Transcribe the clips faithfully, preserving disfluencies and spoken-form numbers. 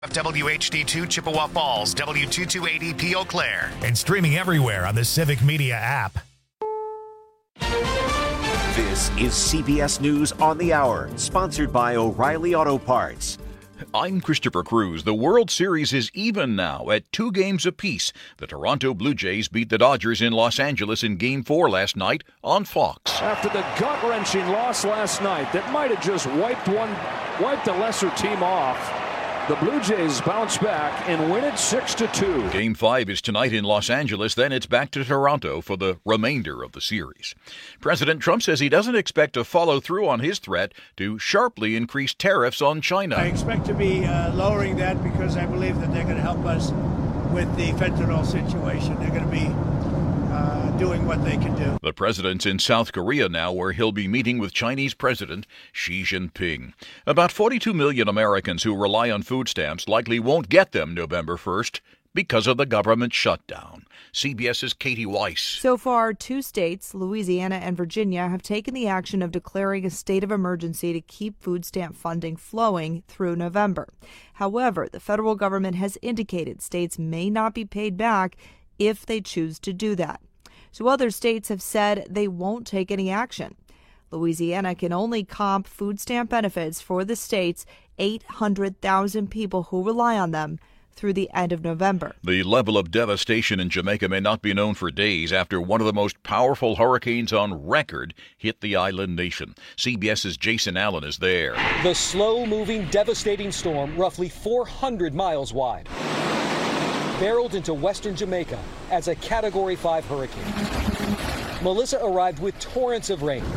W H D two Chippewa Falls, W two two eight E P Eau Claire, and streaming everywhere on the Civic Media app. This is C B S News on the Hour, sponsored by O'Reilly Auto Parts. I'm Christopher Cruz. The World Series is even now at two games apiece. The Toronto Blue Jays beat the Dodgers in Los Angeles in Game four last night on Fox. After the gut-wrenching loss last night that might have just wiped one, wiped the lesser team off, the Blue Jays bounce back and win it six to two. Game five is tonight in Los Angeles, then it's back to Toronto for the remainder of the series. President Trump says he doesn't expect to follow through on his threat to sharply increase tariffs on China. I expect to be uh, lowering that because I believe that they're going to help us with the fentanyl situation. They're going to be Uh, doing what they can do. The president's in South Korea now, where he'll be meeting with Chinese President Xi Jinping. About forty-two million Americans who rely on food stamps likely won't get them November first because of the government shutdown. CBS's Katie Weiss. So far, two states, Louisiana and Virginia, have taken the action of declaring a state of emergency to keep food stamp funding flowing through November. However, the federal government has indicated states may not be paid back if they choose to do that. So other states have said they won't take any action. Louisiana can only comp food stamp benefits for the state's eight hundred thousand people who rely on them through the end of November. The level of devastation in Jamaica may not be known for days after one of the most powerful hurricanes on record hit the island nation. CBS's Jason Allen is there. The slow-moving, devastating storm, roughly four hundred miles wide, barreled into western Jamaica as a Category five hurricane. Melissa arrived with torrents of rain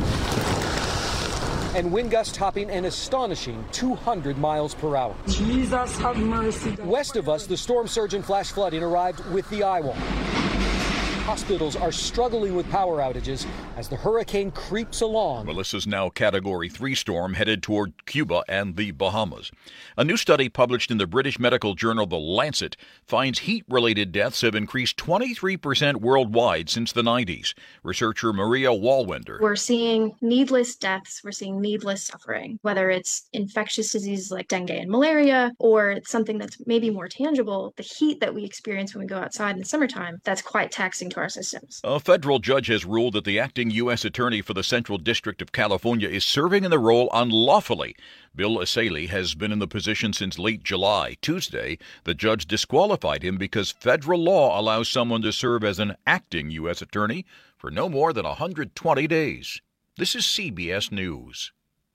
and wind gusts topping an astonishing two hundred miles per hour. Jesus have mercy. West of us, the storm surge and flash flooding arrived with the eye wall. Hospitals are struggling with power outages as the hurricane creeps along. Melissa's now Category three storm headed toward Cuba and the Bahamas. A new study published in the British medical journal The Lancet finds heat-related deaths have increased twenty-three percent worldwide since the nineties. Researcher Maria Wallwender. We're seeing needless deaths. We're seeing needless suffering, whether it's infectious diseases like dengue and malaria, or it's something that's maybe more tangible, the heat that we experience when we go outside in the summertime, that's quite taxing to our systems. A federal judge has ruled that the acting U S attorney for the Central District of California is serving in the role unlawfully. Bill Asaley has been in the position since late July. Tuesday, the judge disqualified him because federal law allows someone to serve as an acting U S attorney for no more than one hundred twenty days. This is C B S News.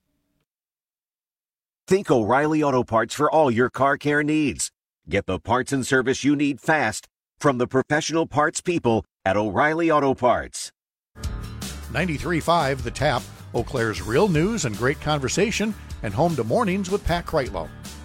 Think O'Reilly Auto Parts for all your car care needs. Get the parts and service you need fast from the professional parts people at O'Reilly Auto Parts. ninety-three point five The Tap, Eau Claire's real news and great conversation, and home to Mornings with Pat Kreitlow.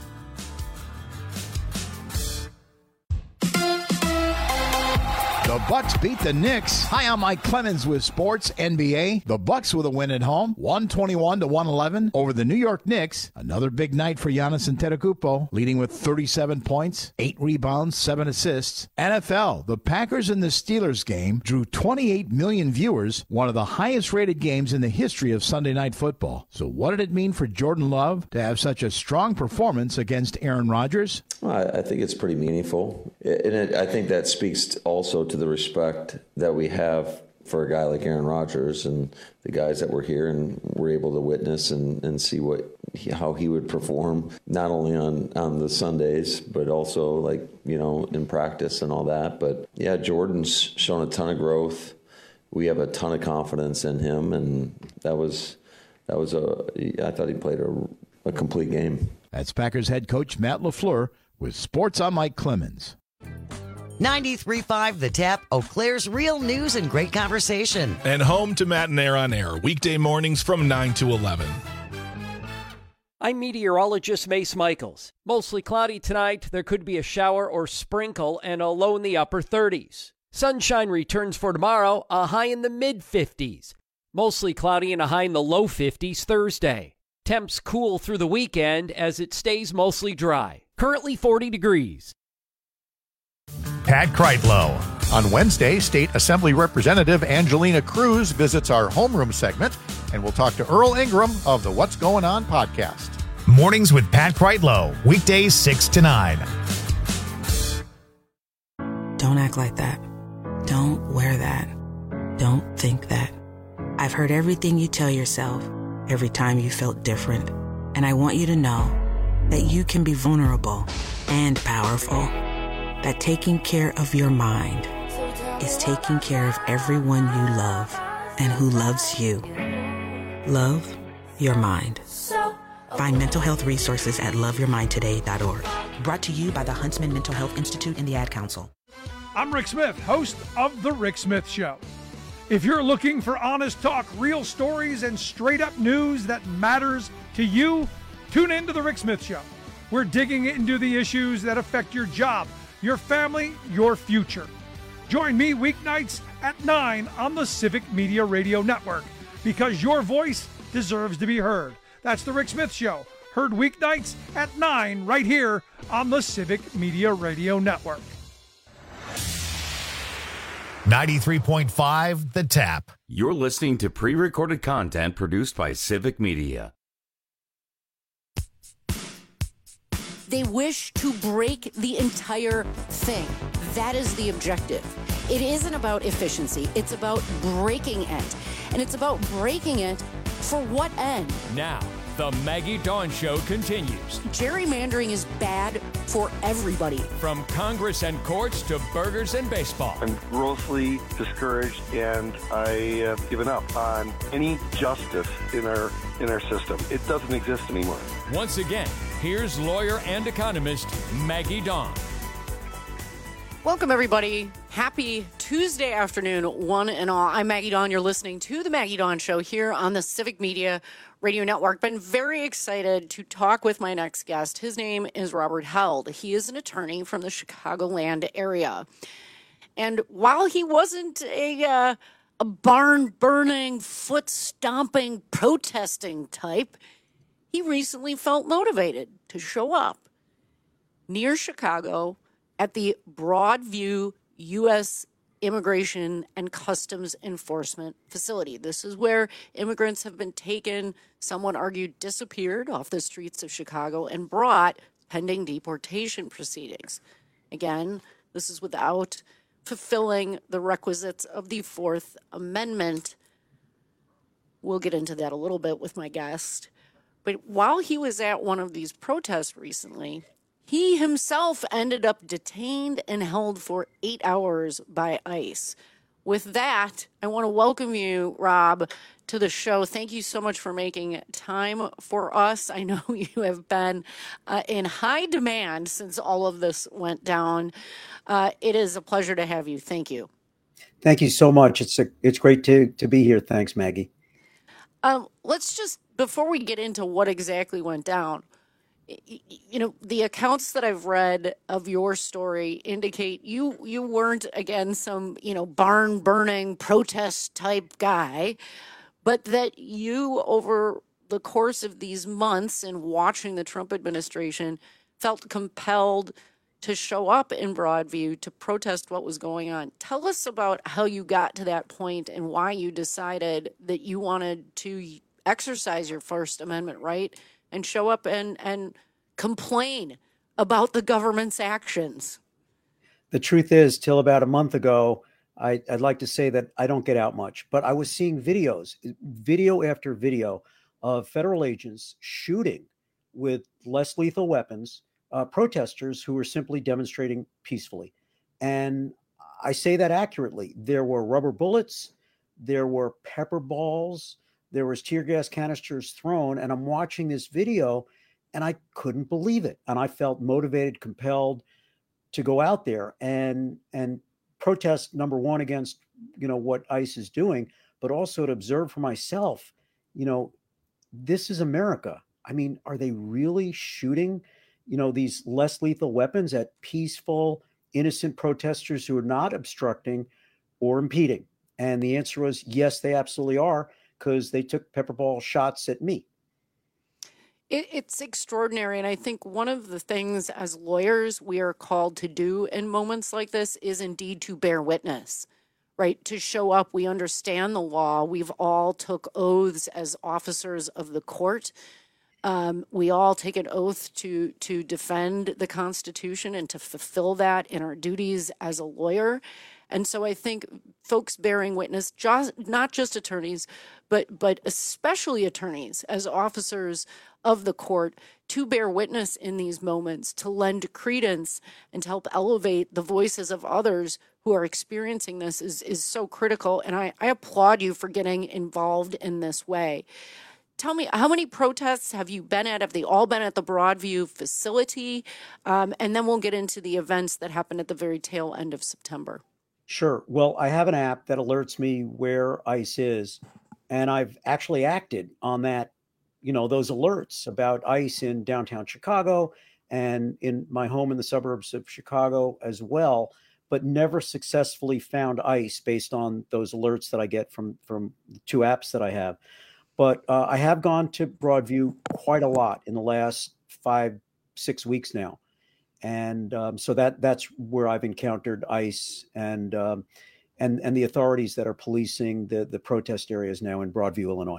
The Bucks beat the Knicks. Hi, I'm Mike Clemens with Sports N B A. The Bucks with a win at home, one twenty-one to one eleven over the New York Knicks. Another big night for Giannis Antetokounmpo, leading with thirty-seven points, eight rebounds, seven assists. N F L, the Packers and the Steelers game drew twenty-eight million viewers, one of the highest-rated games in the history of Sunday Night Football. So what did it mean for Jordan Love to have such a strong performance against Aaron Rodgers? Well, I think it's pretty meaningful, and it, I think that speaks also to the respect that we have for a guy like Aaron Rodgers and the guys that were here and were able to witness and, and see what he, how he would perform, not only on, on the Sundays, but also like, you know, in practice and all that. But yeah, Jordan's shown a ton of growth. We have a ton of confidence in him, and that was that was a I thought he played a, a complete game. That's Packers head coach Matt LaFleur with Sports. I'm Mike Clemens. ninety-three point five The Tap, Eau Claire's real news and great conversation. And home to Matt and Air on Air, weekday mornings from nine to eleven. I'm meteorologist Mace Michaels. Mostly cloudy tonight. There could be a shower or sprinkle and a low in the upper thirties. Sunshine returns for tomorrow, a high in the mid-fifties. Mostly cloudy and a high in the low fifties Thursday. Temps cool through the weekend as it stays mostly dry. Currently forty degrees. Pat Kreitlow. On Wednesday, State Assembly Representative Angelina Cruz visits our homeroom segment, and we'll talk to Earl Ingram of the What's Going On podcast. Mornings with Pat Kreitlow, weekdays six to nine. Don't act like that. Don't wear that. Don't think that. I've heard everything you tell yourself every time you felt different. And I want you to know that you can be vulnerable and powerful. That taking care of your mind is taking care of everyone you love and who loves you. Love your mind. Find mental health resources at love your mind today dot org. Brought to you by the Huntsman Mental Health Institute and the Ad Council. I'm Rick Smith, host of The Rick Smith Show. If you're looking for honest talk, real stories, and straight-up news that matters to you, tune in to The Rick Smith Show. We're digging into the issues that affect your job, your family, your future. Join me weeknights at nine on the Civic Media Radio Network, because your voice deserves to be heard. That's The Rick Smith Show, heard weeknights at nine right here on the Civic Media Radio Network. ninety-three point five The Tap. You're listening to pre-recorded content produced by Civic Media. They wish to break the entire thing. That is the objective. It isn't about efficiency. It's about breaking it. And it's about breaking it for what end? Now, the Maggie Dawn Show continues. Gerrymandering is bad for everybody. From Congress and courts to burgers and baseball. I'm grossly discouraged, and I have given up on any justice in our in our system. It doesn't exist anymore. Once again, here's lawyer and economist Maggie Dawn. Welcome, everybody. Happy Tuesday afternoon, one and all. I'm Maggie Dawn. You're listening to The Maggie Dawn Show here on the Civic Media Radio Network. Been very excited to talk with my next guest. His name is Robert Held. He is an attorney from the Chicagoland area. And while he wasn't a, uh, a barn-burning, foot-stomping, protesting type, he recently felt motivated to show up near Chicago at the Broadview U S Immigration and Customs Enforcement Facility. This is where immigrants have been taken, someone argued disappeared, off the streets of Chicago and brought pending deportation proceedings. Again, this is without fulfilling the requisites of the Fourth Amendment. We'll get into that a little bit with my guest. But while he was at one of these protests recently, he himself ended up detained and held for eight hours by ICE. With that, I want to welcome you, Rob, to the show. Thank you so much for making time for us. I know you have been uh, in high demand since all of this went down. Uh, it is a pleasure to have you. Thank you. Thank you so much. It's a, it's great to, to be here. Thanks, Maggie. Um, let's just, before we get into what exactly went down, you know, the accounts that I've read of your story indicate you you weren't, again, some, you know, barn burning protest type guy, but that you, over the course of these months and watching the Trump administration, felt compelled to show up in Broadview to protest what was going on. Tell us about how you got to that point and why you decided that you wanted to exercise your First Amendment right and show up and, and complain about the government's actions. The truth is, till about a month ago, I, I'd like to say that I don't get out much, but I was seeing videos, video after video of federal agents shooting with less lethal weapons, uh, protesters who were simply demonstrating peacefully. And I say that accurately. There were rubber bullets, there were pepper balls, there was tear gas canisters thrown, and I'm watching this video and I couldn't believe it. And I felt motivated, compelled to go out there and and protest, number one, against, you know, what ICE is doing, but also to observe for myself, you know, this is America. I mean, are they really shooting, you know, these less lethal weapons at peaceful, innocent protesters who are not obstructing or impeding? And the answer was, yes, they absolutely are, because they took pepper ball shots at me. It, it's extraordinary. And I think one of the things as lawyers we are called to do in moments like this is indeed to bear witness, right? To show up. We understand the law. We've all took oaths as officers of the court. Um, we all take an oath to to defend the Constitution and to fulfill that in our duties as a lawyer. And so I think folks bearing witness, just, not just attorneys, but but especially attorneys as officers of the court, to bear witness in these moments, to lend credence and to help elevate the voices of others who are experiencing this is, is so critical. And I, I applaud you for getting involved in this way. Tell me, how many protests have you been at? Have they all been at the Broadview facility? Um, and then we'll get into the events that happened at the very tail end of September. Sure. Well, I have an app that alerts me where ICE is, and I've actually acted on that, you know, those alerts about ICE in downtown Chicago and in my home in the suburbs of Chicago as well, but never successfully found ICE based on those alerts that I get from, from the two apps that I have. But uh, I have gone to Broadview quite a lot in the last five, six weeks now. And um, so that that's where I've encountered ICE and um, and and the authorities that are policing the the protest areas now in Broadview, Illinois.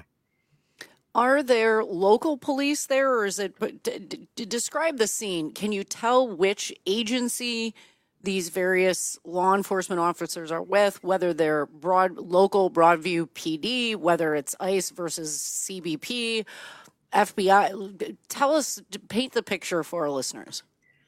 Are there local police there, or is it? D- d- describe the scene. Can you tell which agency these various law enforcement officers are with? Whether they're broad local Broadview P D, whether it's ICE versus C B P, F B I. Tell us, paint the picture for our listeners.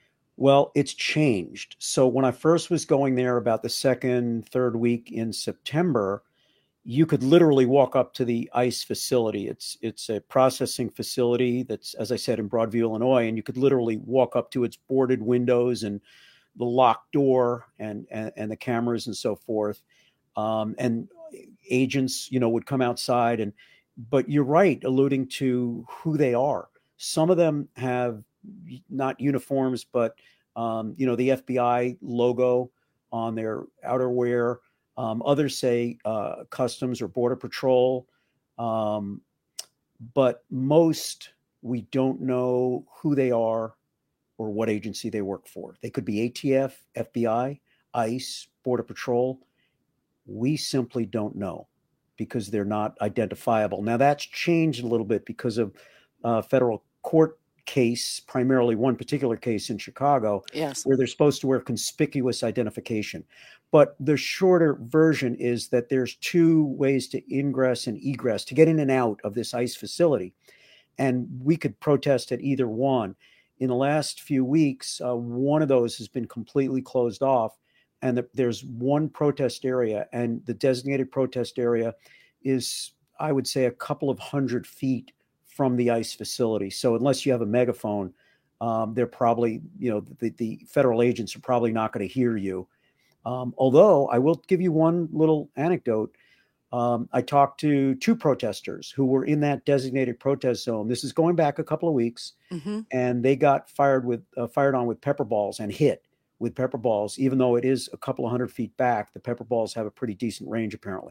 Well, it's changed. So when I first was going there about the second, third week in September, you could literally walk up to the ICE facility. It's it's a processing facility that's, as I said, in Broadview, Illinois, and you could literally walk up to its boarded windows and the locked door and and, and the cameras and so forth. Um, and agents, you know, would come outside. And but you're right, alluding to who they are. Some of them have not uniforms, but um, you know, the F B I logo on their outerwear. Um, others say uh, Customs or Border Patrol, um, but most we don't know who they are or what agency they work for. They could be A T F, F B I, ICE, Border Patrol. We simply don't know because they're not identifiable. Now that's changed a little bit because of uh, federal court case, primarily one particular case in Chicago, yes, where they're supposed to wear conspicuous identification. But the shorter version is that there's two ways to ingress and egress, to get in and out of this ICE facility. And we could protest at either one. In the last few weeks, uh, one of those has been completely closed off. And the, there's one protest area, and the designated protest area is, I would say, a couple of hundred feet from the ICE facility. So unless you have a megaphone, um, they're probably, you know, the, the federal agents are probably not going to hear you. Um, although I will give you one little anecdote. Um, I talked to two protesters who were in that designated protest zone. This is going back a couple of weeks, mm-hmm. and they got fired with uh, fired on with pepper balls and hit with pepper balls. Even though it is a couple of hundred feet back, the pepper balls have a pretty decent range, apparently.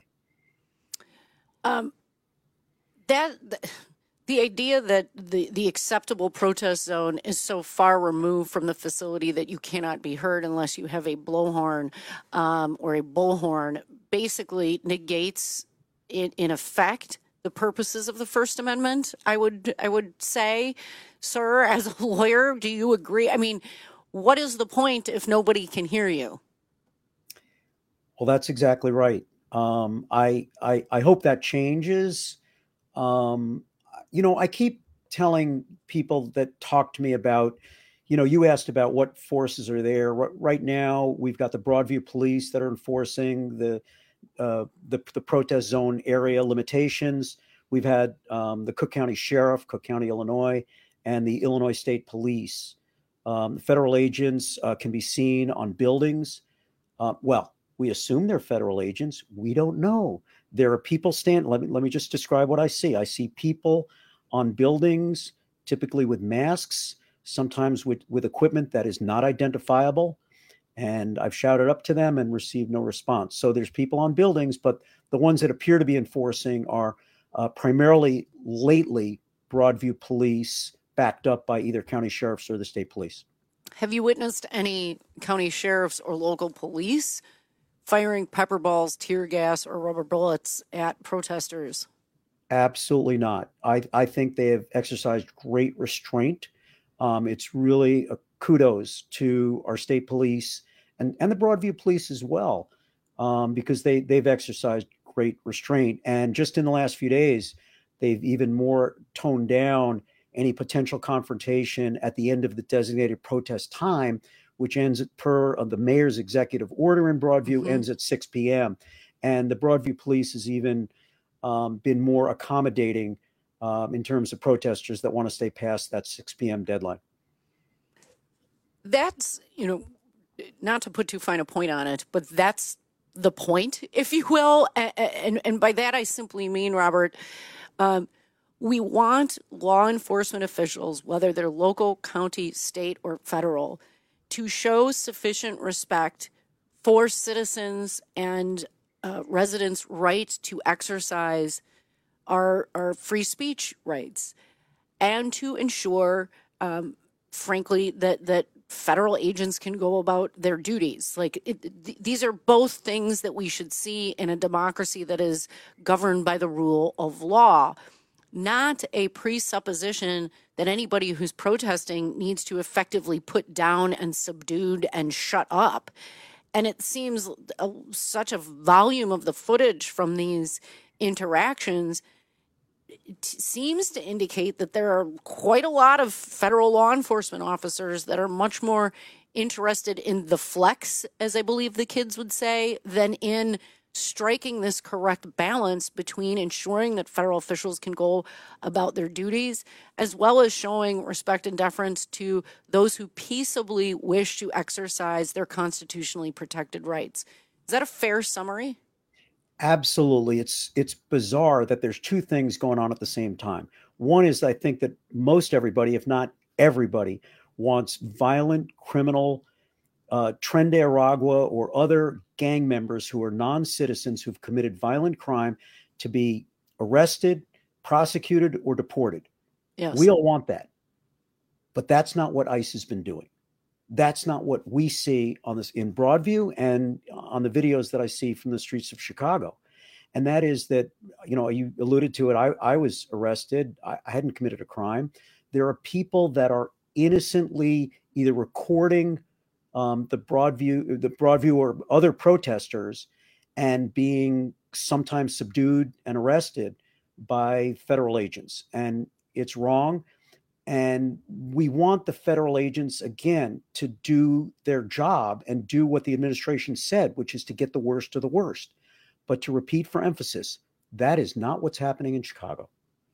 Um, that. Th- The idea that the, the acceptable protest zone is so far removed from the facility that you cannot be heard unless you have a blowhorn um, or a bullhorn basically negates, in, in effect, the purposes of the First Amendment, I would I would say. Sir, as a lawyer, do you agree? I mean, what is the point if nobody can hear you? Well, that's exactly right. Um, I, I I hope that changes. Um, You know, I keep telling people that talk to me about, you know, you asked about what forces are there. Right now, we've got the Broadview police that are enforcing the uh, the, the protest zone area limitations. We've had um, the Cook County Sheriff, Cook County, Illinois, and the Illinois State Police. Um, federal agents uh, can be seen on buildings. Uh, well, we assume they're federal agents. We don't know. There are people stand. Let me let me just describe what I see. I see people on buildings, typically with masks, sometimes with, with equipment that is not identifiable. And I've shouted up to them and received no response. So there's people on buildings, but the ones that appear to be enforcing are uh, primarily lately Broadview police, backed up by either county sheriffs or the state police. Have you witnessed any county sheriffs or local police firing pepper balls, tear gas, or rubber bullets at protesters? Absolutely not. I, I think they have exercised great restraint. Um, it's really a kudos to our state police and, and the Broadview police as well, um, because they, they've exercised great restraint. And just in the last few days, they've even more toned down any potential confrontation at the end of the designated protest time, which ends at per of the mayor's executive order in Broadview, mm-hmm. ends at six p.m. And the Broadview police has even um, been more accommodating um, in terms of protesters that want to stay past that six p.m. deadline. That's, you know, not to put too fine a point on it, but that's the point, if you will. And, and, and by that, I simply mean, Robert, um, we want law enforcement officials, whether they're local, county, state, or federal, to show sufficient respect for citizens and uh, residents' right to exercise our, our free speech rights, and to ensure, um, frankly, that, that federal agents can go about their duties. Like it, th- these are both things that we should see in a democracy that is governed by the rule of law, not a presupposition that anybody who's protesting needs to effectively put down and subdued and shut up. And it seems a, such a volume of the footage from these interactions It seems to indicate that there are quite a lot of federal law enforcement officers that are much more interested in the flex, as I believe the kids would say, than in striking this correct balance between ensuring that federal officials can go about their duties, as well as showing respect and deference to those who peaceably wish to exercise their constitutionally protected rights. Is that a fair summary? Absolutely. It's it's bizarre that there's two things going on at the same time. One is I think that most everybody, if not everybody, wants violent criminal uh, Tren de Aragua or other gang members who are non-citizens who've committed violent crime to be arrested, prosecuted, or deported. Yes. We all want that. But that's not what ICE has been doing. That's not what we see on this in Broadview and on the videos that I see from the streets of Chicago. And that is that, you know, you alluded to it. I, I was arrested. I, I hadn't committed a crime. There are people that are innocently either recording um, the Broadview, the Broadview or other protesters and being sometimes subdued and arrested by federal agents. And it's wrong. And we want the federal agents, again, to do their job and do what the administration said, which is to get the worst of the worst. But to repeat for emphasis, that is not what's happening in Chicago.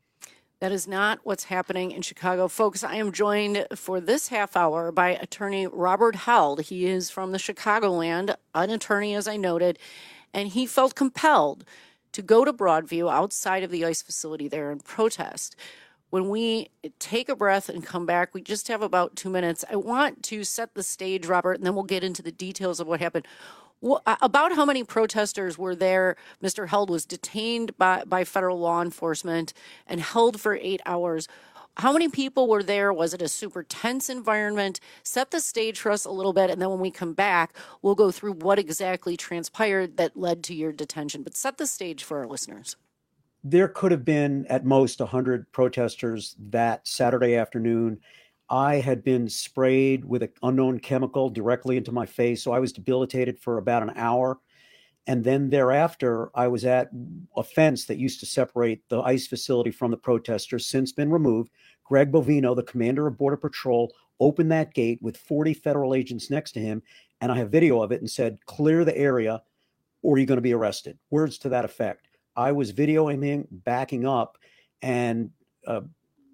That is not what's happening in Chicago. Folks, I am joined for this half hour by attorney Robert Held. He is from the Chicagoland, an attorney, as I noted, and he felt compelled to go to Broadview outside of the ICE facility there and protest. When we take a breath and come back, we just have about two minutes. I want to set the stage, Robert, and then we'll get into the details of what happened. Well, about how many protesters were there? Mister Held was detained by, by federal law enforcement and held for eight hours. How many people were there? Was it a super tense environment? Set the stage for us a little bit, and then when we come back, we'll go through what exactly transpired that led to your detention. But set the stage for our listeners. There could have been at most one hundred protesters that Saturday afternoon. I had been sprayed with an unknown chemical directly into my face, so I was debilitated for about an hour. And then thereafter, I was at a fence that used to separate the ICE facility from the protesters, since been removed. Greg Bovino, the commander of Border Patrol, opened that gate with forty federal agents next to him, and I have video of it, and said, "Clear the area or you're going to be arrested." Words to that effect. I was videoing him backing up and, uh,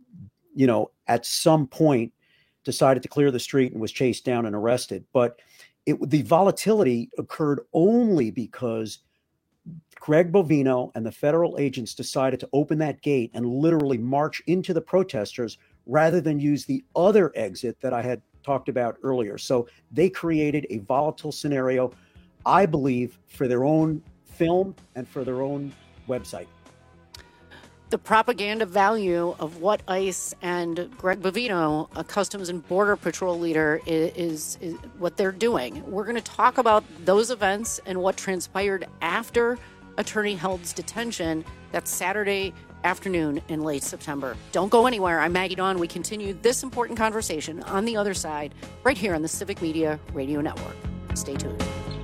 you know, at some point decided to clear the street and was chased down and arrested. But it, the volatility occurred only because Greg Bovino and the federal agents decided to open that gate and literally march into the protesters rather than use the other exit that I had talked about earlier. So they created a volatile scenario, I believe, for their own film and for their own website. The propaganda value of what ICE and Greg Bovino, a Customs and Border Patrol leader, is, is, is what they're doing. We're going to talk about those events and what transpired after Attorney Held's detention. That's Saturday, afternoon in late September. Don't go anywhere. I'm Maggie Dawn. We continue this important conversation on the other side, right here on the Civic Media Radio Network. Stay tuned.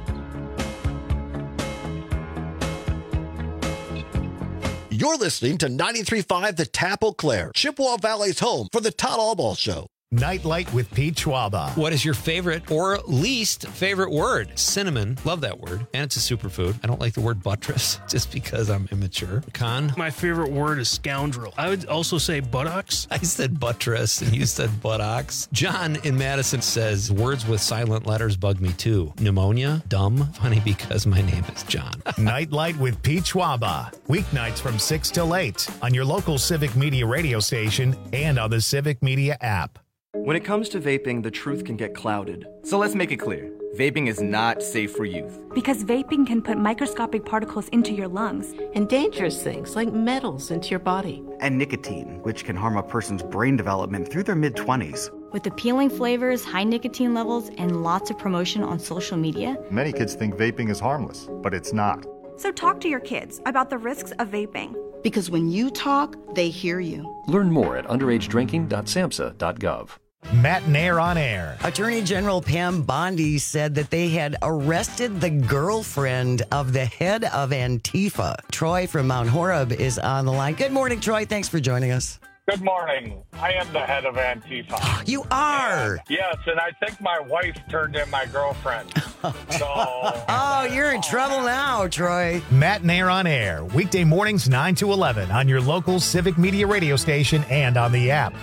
You're listening to ninety-three point five The Tap Eau Claire, Chippewa Valley's home for the Todd Allball Show. Nightlight with Pete Schwaba. What is your favorite or least favorite word? Cinnamon. Love that word. And it's a superfood. I don't like the word buttress just because I'm immature. Con? My favorite word is scoundrel. I would also say buttocks. I said buttress and you said buttocks. John in Madison says, words with silent letters bug me too. Pneumonia? Dumb? Funny because my name is John. Nightlight with Pete Schwaba. Weeknights from six till eight on your local Civic Media radio station and on the Civic Media app. When it comes to vaping, the truth can get clouded. So let's make it clear. Vaping is not safe for youth. Because vaping can put microscopic particles into your lungs. And dangerous things like metals into your body. And nicotine, which can harm a person's brain development through their mid-twenties. With appealing flavors, high nicotine levels, and lots of promotion on social media. Many kids think vaping is harmless, but it's not. So talk to your kids about the risks of vaping. Because when you talk, they hear you. Learn more at underage drinking dot samhsa dot gov. Matt Nair on air. Attorney General Pam Bondi said that they had arrested the girlfriend of the head of Antifa. Troy from Mount Horeb is on the line. Good morning, Troy. Thanks for joining us. Good morning. I am the head of Antifa. You are? And, yes, and I think my wife turned in my girlfriend. So, oh, you're in trouble now, Troy. Matt Nair on air. Weekday mornings nine to eleven on your local Civic Media radio station and on the app.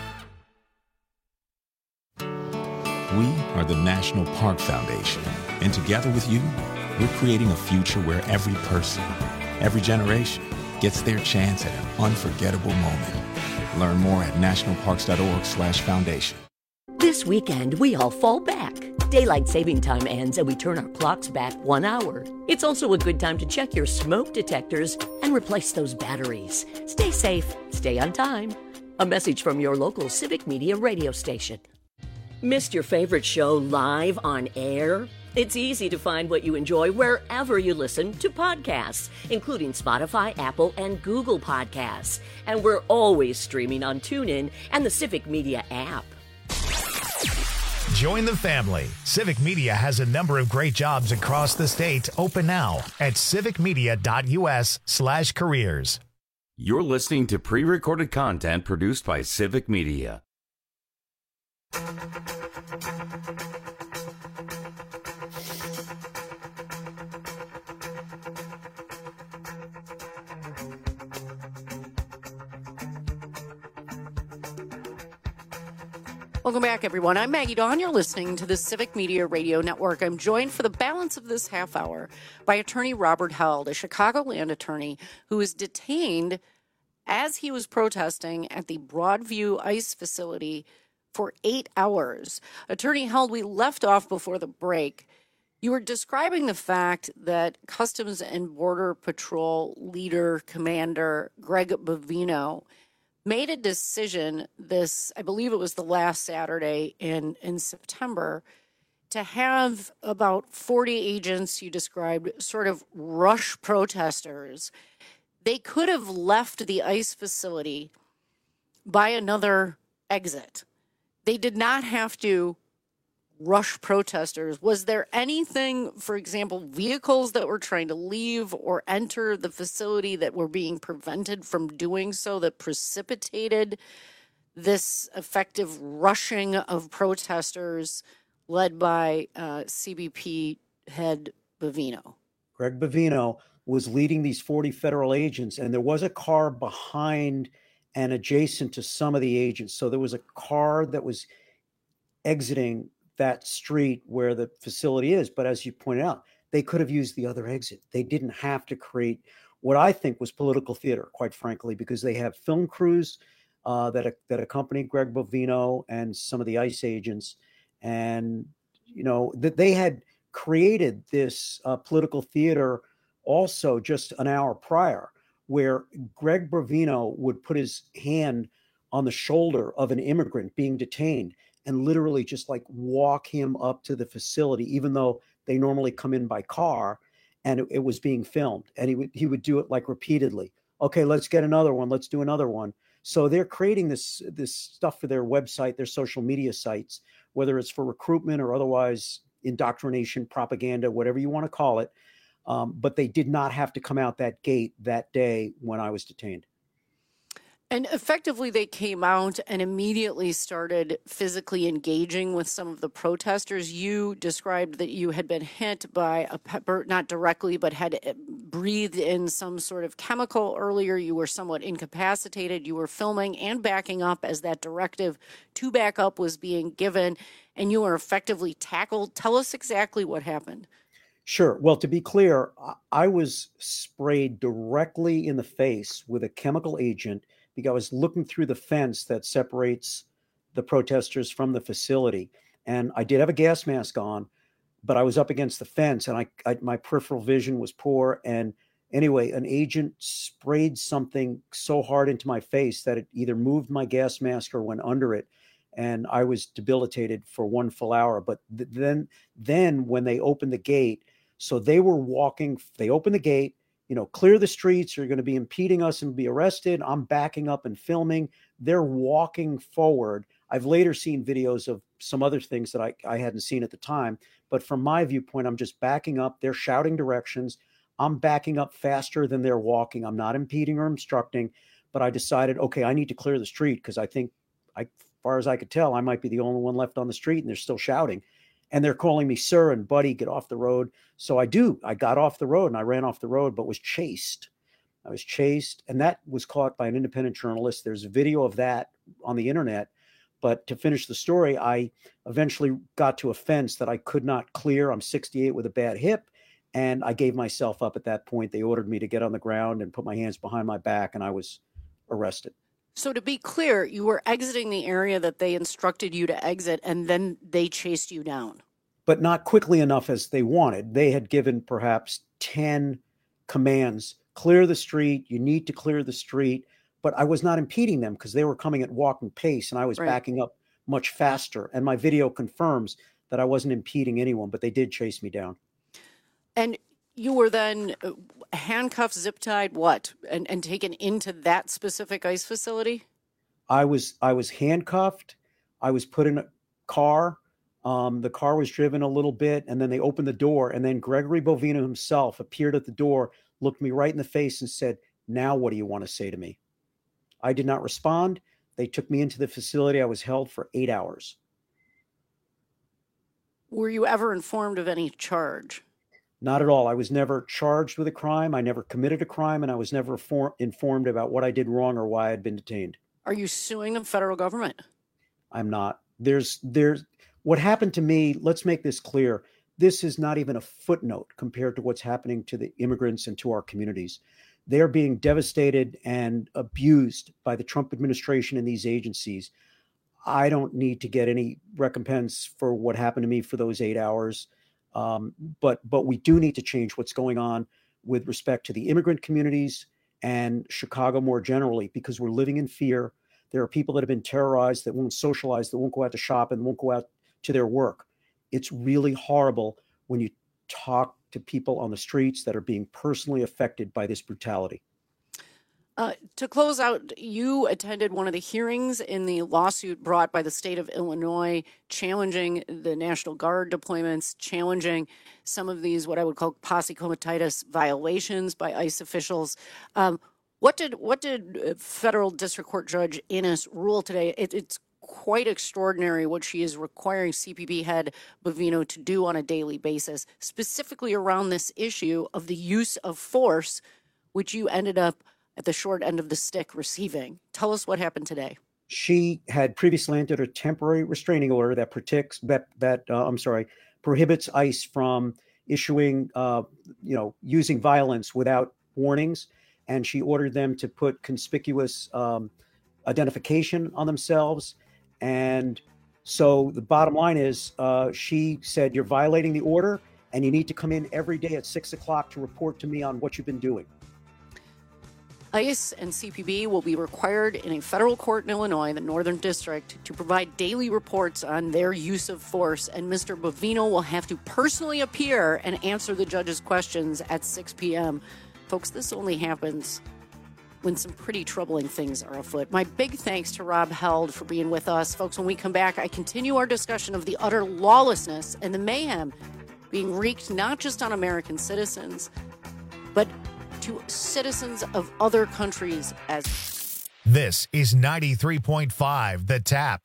We are the National Park Foundation, and together with you, we're creating a future where every person, every generation, gets their chance at an unforgettable moment. Learn more at nationalparks.org slash foundation. This weekend, we all fall back. Daylight saving time ends and we turn our clocks back one hour. It's also a good time to check your smoke detectors and replace those batteries. Stay safe, stay on time. A message from your local Civic Media radio station. Missed your favorite show live on air? It's easy to find what you enjoy wherever you listen to podcasts, including Spotify, Apple, and Google Podcasts. And we're always streaming on TuneIn and the Civic Media app. Join the family. Civic Media has a number of great jobs across the state open now at civicmedia.us slash careers. You're listening to pre-recorded content produced by Civic Media. Welcome back, everyone. I'm Maggie Dawn. You're listening to the Civic Media Radio Network. I'm joined for the balance of this half hour by attorney Robert Held, a Chicagoland attorney who was detained as he was protesting at the Broadview ICE facility for eight hours. Attorney Held, we left off before the break. You were describing the fact that Customs and Border Patrol leader, Commander Greg Bovino, made a decision this, I believe it was the last Saturday in, in September, to have about forty agents you described sort of rush protesters. They could have left the ICE facility by another exit. They did not have to rush protesters. Was there anything, for example, vehicles that were trying to leave or enter the facility that were being prevented from doing so that precipitated this effective rushing of protesters led by uh, C B P head Bovino? Greg Bovino was leading these forty federal agents, and there was a car behind and adjacent to some of the agents. So there was a car that was exiting that street where the facility is. But as you pointed out, they could have used the other exit. They didn't have to create what I think was political theater, quite frankly, because they have film crews uh, that that accompanied Greg Bovino and some of the ICE agents. And, you know, that they had created this uh, political theater also just an hour prior, where Greg Bovino would put his hand on the shoulder of an immigrant being detained and literally just like walk him up to the facility, even though they normally come in by car, and it, it was being filmed. And he would he would do it like repeatedly Okay, let's get another one. Let's do another one. So they're creating this this stuff for their website, their social media sites, whether it's for recruitment or otherwise indoctrination, propaganda, whatever you want to call it. Um, but they did not have to come out that gate that day when I was detained. And effectively, they came out and immediately started physically engaging with some of the protesters. You described that you had been hit by a pepper, not directly, but had breathed in some sort of chemical earlier. You were somewhat incapacitated. You were filming and backing up as that directive to back up was being given, and you were effectively tackled. Tell us exactly what happened. Sure. Well, to be clear, I was sprayed directly in the face with a chemical agent because I was looking through the fence that separates the protesters from the facility. And I did have a gas mask on, but I was up against the fence and I, I my peripheral vision was poor. And anyway, an agent sprayed something so hard into my face that it either moved my gas mask or went under it. And I was debilitated for one full hour. But th- then, then when they opened the gate, so they were walking, they opened the gate, you know, clear the streets, you're going to be impeding us and be arrested. I'm backing up and filming. They're walking forward. I've later seen videos of some other things that I, I hadn't seen at the time. But from my viewpoint, I'm just backing up. They're shouting directions. I'm backing up faster than they're walking. I'm not impeding or obstructing. But I decided, okay, I need to clear the street because I think, I, as far as I could tell, I might be the only one left on the street and they're still shouting. And they're calling me sir and buddy, get off the road. So I do. I got off the road and I ran off the road, but was chased. I was chased. And that was caught by an independent journalist. There's a video of that on the internet. But to finish the story, I eventually got to a fence that I could not clear. I'm sixty-eight with a bad hip. And I gave myself up at that point. They ordered me to get on the ground and put my hands behind my back. And I was arrested. So to be clear, you were exiting the area that they instructed you to exit, and then they chased you down. But not quickly enough as they wanted. They had given perhaps ten commands. Clear the street. You need to clear the street. But I was not impeding them because they were coming at walking pace, and I was right. backing up much faster. And my video confirms that I wasn't impeding anyone, but they did chase me down. And you were then handcuffed, zip-tied, what, and, and taken into that specific ICE facility? I was I was handcuffed. I was put in a car. Um, the car was driven a little bit, and then they opened the door, and then Gregory Bovino himself appeared at the door, looked me right in the face, and said, "Now what do you want to say to me?" I did not respond. They took me into the facility. I was held for eight hours. Were you ever informed of any charge? Not at all. I was never charged with a crime. I never committed a crime, and I was never for- informed about what I did wrong or why I had been detained. Are you suing the federal government? I'm not. There's, there's, what happened to me, let's make this clear. This is not even a footnote compared to what's happening to the immigrants and to our communities. They are being devastated and abused by the Trump administration and these agencies. I don't need to get any recompense for what happened to me for those eight hours. Um, but but we do need to change what's going on with respect to the immigrant communities and Chicago more generally, because we're living in fear. There are people that have been terrorized, that won't socialize, that won't go out to shop and won't go out to their work. It's really horrible when you talk to people on the streets that are being personally affected by this brutality. Uh, to close out, you attended one of the hearings in the lawsuit brought by the state of Illinois, challenging the National Guard deployments, challenging some of these, what I would call posse comitatus violations by ICE officials. Um, what did what did federal district court judge Innes rule today? It, it's quite extraordinary what she is requiring C P B head Bovino to do on a daily basis, specifically around this issue of the use of force, which you ended up at the short end of the stick receiving. Tell us what happened today. She had previously entered a temporary restraining order that protects that that uh, I'm sorry prohibits ICE from issuing uh, you know using violence without warnings, and she ordered them to put conspicuous um, identification on themselves. And so the bottom line is, uh, she said, "You're violating the order, and you need to come in every day at six o'clock to report to me on what you've been doing." ICE and C P B will be required in a federal court in Illinois, the Northern District, to provide daily reports on their use of force, and Mister Bovino will have to personally appear and answer the judge's questions at six p.m. Folks, this only happens when some pretty troubling things are afoot. My big thanks to Rob Held for being with us. Folks, when we come back, I continue our discussion of the utter lawlessness and the mayhem being wreaked not just on American citizens, but to citizens of other countries as. This is ninety-three point five The Tap.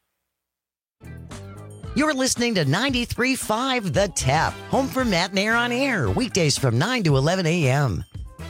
You're listening to ninety-three point five The Tap, home for Matt and Air on Air, weekdays from nine to eleven a.m.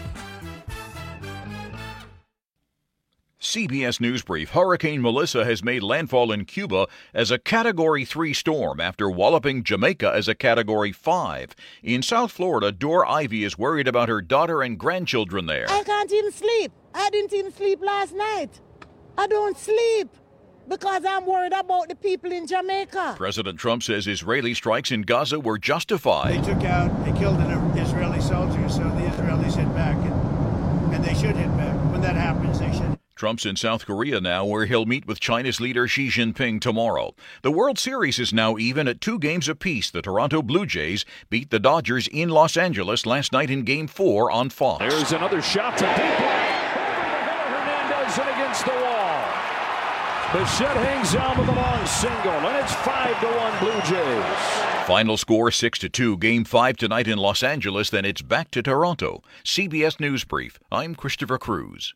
C B S News Brief. Hurricane Melissa has made landfall in Cuba as a Category three storm after walloping Jamaica as a Category five. In South Florida, Dor Ivy is worried about her daughter and grandchildren there. I can't even sleep. I didn't even sleep last night. I don't sleep because I'm worried about the people in Jamaica. President Trump says Israeli strikes in Gaza were justified. They took out, they killed an Israeli soldier, so the Israelis hit back, and, and they should hit back. When that happens, they should. Trump's in South Korea now, where he'll meet with China's leader Xi Jinping tomorrow. The World Series is now even at two games apiece. The Toronto Blue Jays beat the Dodgers in Los Angeles last night in Game four on Fox. There's another shot to deep left. Hernandez in against the wall. Bichette hangs on with a long single, and it's five to one Blue Jays. Final score six to two. Game five tonight in Los Angeles. Then it's back to Toronto. C B S News Brief. I'm Christopher Cruz.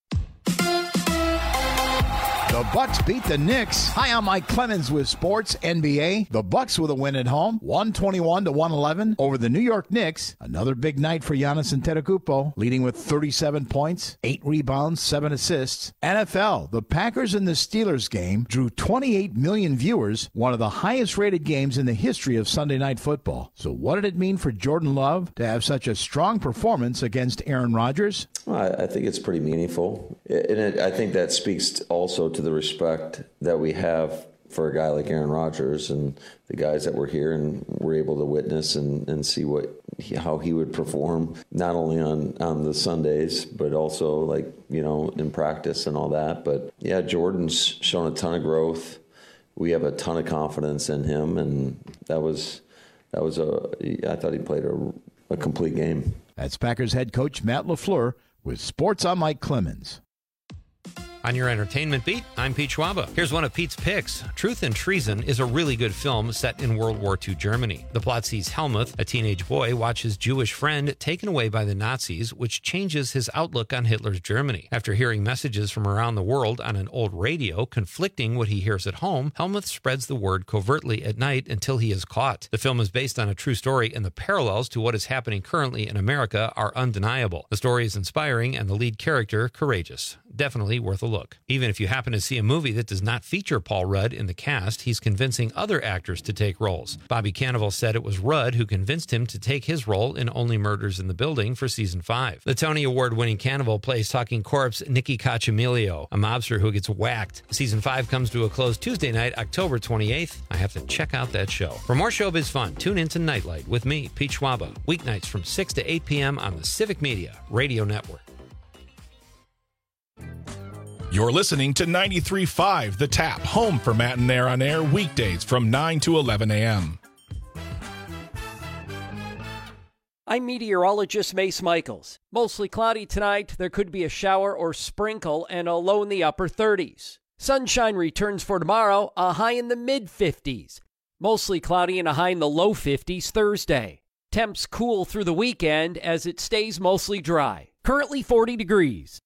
The Bucks beat the Knicks. Hi, I'm Mike Clemens with Sports N B A. The Bucks with a win at home, one twenty-one to one eleven over the New York Knicks. Another big night for Giannis Antetokounmpo, leading with thirty-seven points, eight rebounds, seven assists. N F L, the Packers and the Steelers game drew twenty-eight million viewers, one of the highest-rated games in the history of Sunday Night Football. So what did it mean for Jordan Love to have such a strong performance against Aaron Rodgers? Well, I think it's pretty meaningful, and it, I think that speaks also to the respect that we have for a guy like Aaron Rodgers and the guys that were here and were able to witness and, and see what he, how he would perform, not only on, on the Sundays, but also like, you know, in practice and all that. But yeah, Jordan's shown a ton of growth. We have a ton of confidence in him, and that was that was a I thought he played a, a complete game. That's Packers head coach Matt LaFleur with Sports. I'm Mike Clemens. On your entertainment beat, I'm Pete Schwaba. Here's one of Pete's picks. Truth and Treason is a really good film set in World War Two Germany. The plot sees Helmuth, a teenage boy, watch his Jewish friend taken away by the Nazis, which changes his outlook on Hitler's Germany. After hearing messages from around the world on an old radio conflicting what he hears at home, Helmuth spreads the word covertly at night until he is caught. The film is based on a true story, and the parallels to what is happening currently in America are undeniable. The story is inspiring and the lead character courageous. Definitely worth a look. Even if you happen to see a movie that does not feature Paul Rudd in the cast, he's convincing other actors to take roles. Bobby Cannavale said it was Rudd who convinced him to take his role in Only Murders in the Building for season five. The Tony Award-winning Cannavale plays talking corpse Nicky Cacciamilio, a mobster who gets whacked. Season five comes to a close Tuesday night, October twenty-eighth. I have to check out that show. For more showbiz fun, tune in to Nightlight with me, Pete Schwaba, weeknights from six to eight p.m. on the Civic Media Radio Network. You're listening to ninety-three point five The Tap, home for Matt and Air on Air, weekdays from nine to eleven a.m. I'm meteorologist Mace Michaels. Mostly cloudy tonight. There could be a shower or sprinkle and a low in the upper thirties. Sunshine returns for tomorrow, a high in the mid-fifties. Mostly cloudy and a high in the low fifties Thursday. Temps cool through the weekend as it stays mostly dry. Currently forty degrees.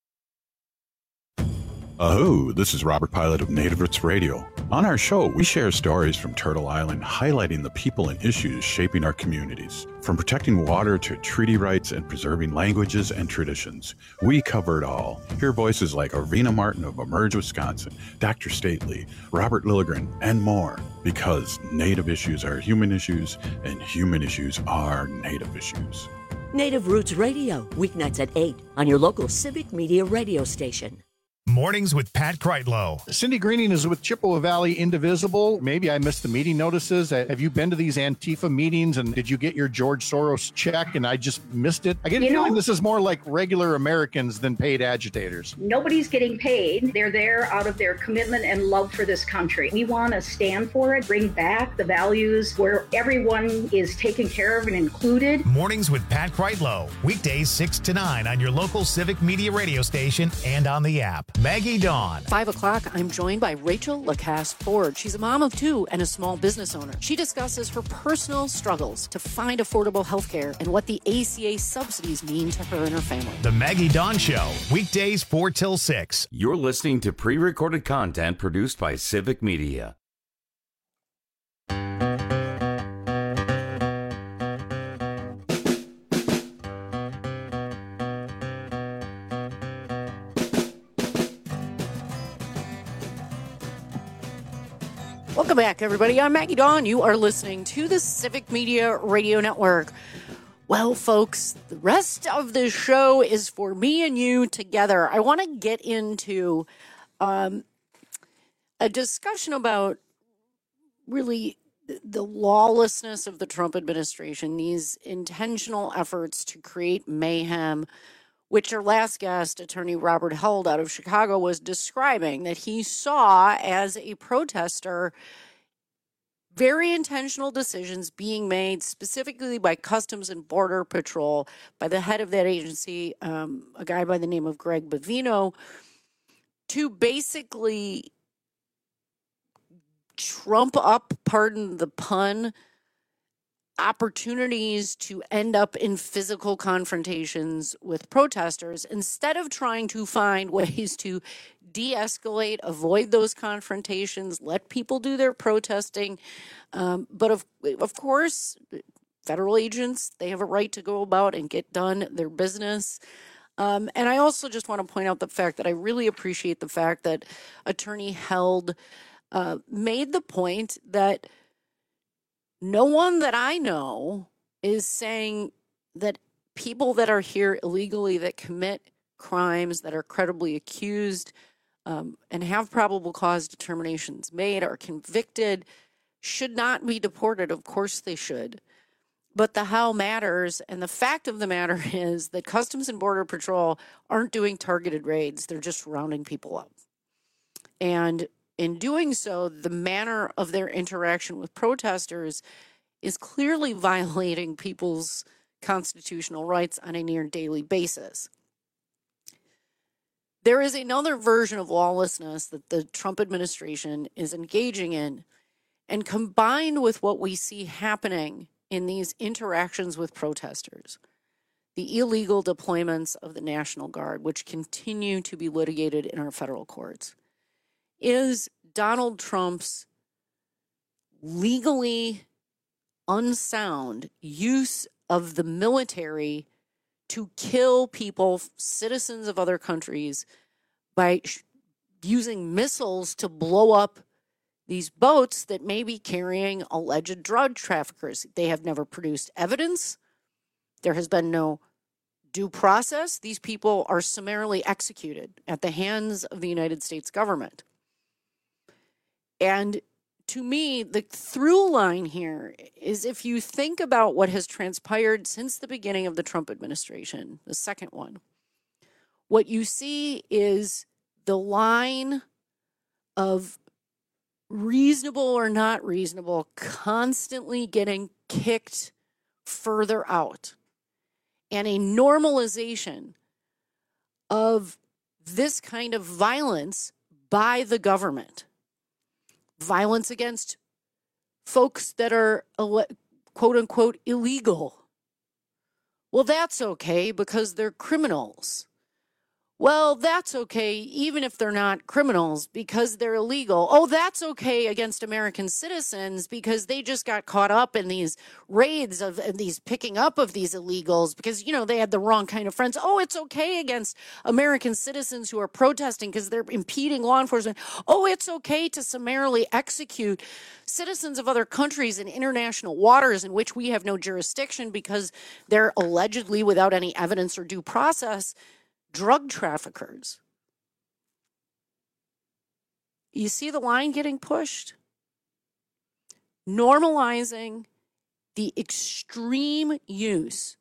Aho, this is Robert Pilot of Native Roots Radio. On our show, we share stories from Turtle Island highlighting the people and issues shaping our communities. From protecting water to treaty rights and preserving languages and traditions, we cover it all. Hear voices like Arvina Martin of Emerge, Wisconsin, Doctor Stately, Robert Lilligren, and more. Because Native issues are human issues, and human issues are Native issues. Native Roots Radio, weeknights at eight on your local Civic Media radio station. Mornings with Pat Kreitlow. Cindy Greening is with Chippewa Valley Indivisible. Maybe I missed the meeting notices. Have you been to these Antifa meetings, and did you get your George Soros check and I just missed it? I get a You feeling know- this is more like regular Americans than paid agitators. Nobody's getting paid. They're there out of their commitment and love for this country. We want to stand for it, bring back the values where everyone is taken care of and included. Mornings with Pat Kreitlow. Weekdays six to nine on your local Civic Media radio station and on the app. Maggie Dawn. Five o'clock, I'm joined by Rachel Lacasse Ford. She's a mom of two and a small business owner. She discusses her personal struggles to find affordable health care and what the A C A subsidies mean to her and her family. The Maggie Dawn Show. Weekdays four till six. You're listening to pre-recorded content produced by Civic Media. Welcome back, everybody. I'm Maggie Dawn. You are listening to the Civic Media Radio Network. Well, folks, the rest of the show is for me and you together. I want to get into um, a discussion about really the lawlessness of the Trump administration, these intentional efforts to create mayhem, which our last guest, attorney Robert Held out of Chicago, was describing, that he saw as a protester very intentional decisions being made specifically by Customs and Border Patrol, by the head of that agency, um, a guy by the name of Greg Bavino, to basically trump up, pardon the pun, opportunities to end up in physical confrontations with protesters instead of trying to find ways to de-escalate, avoid those confrontations, let people do their protesting. Um, but of of course, federal agents, they have a right to go about and get done their business. Um, and I also just want to point out the fact that I really appreciate the fact that Attorney Held uh, made the point that no one that I know is saying that people that are here illegally, that commit crimes, that are credibly accused um, and have probable cause determinations made, are convicted, should not be deported. Of course they should. But the how matters, and the fact of the matter is that Customs and Border Patrol aren't doing targeted raids. They're just rounding people up. And in doing so, the manner of their interaction with protesters is clearly violating people's constitutional rights on a near daily basis. There is another version of lawlessness that the Trump administration is engaging in, and combined with what we see happening in these interactions with protesters, the illegal deployments of the National Guard, which continue to be litigated in our federal courts, is Donald Trump's legally unsound use of the military to kill people, citizens of other countries, by sh- using missiles to blow up these boats that may be carrying alleged drug traffickers. They have never produced evidence. There has been no due process. These people are summarily executed at the hands of the United States government. And to me, the through line here is, if you think about what has transpired since the beginning of the Trump administration, the second one, what you see is the line of reasonable or not reasonable constantly getting kicked further out, and a normalization of this kind of violence by the government. Violence against folks that are quote unquote illegal. Well, that's okay because they're criminals. Well, that's okay even if they're not criminals because they're illegal. Oh, that's okay against American citizens because they just got caught up in these raids of, of these picking up of these illegals because, you know, they had the wrong kind of friends. Oh, it's okay against American citizens who are protesting because they're impeding law enforcement. Oh, it's okay to summarily execute citizens of other countries in international waters in which we have no jurisdiction because they're allegedly, without any evidence or due process, drug traffickers. You see the line getting pushed? Normalizing the extreme use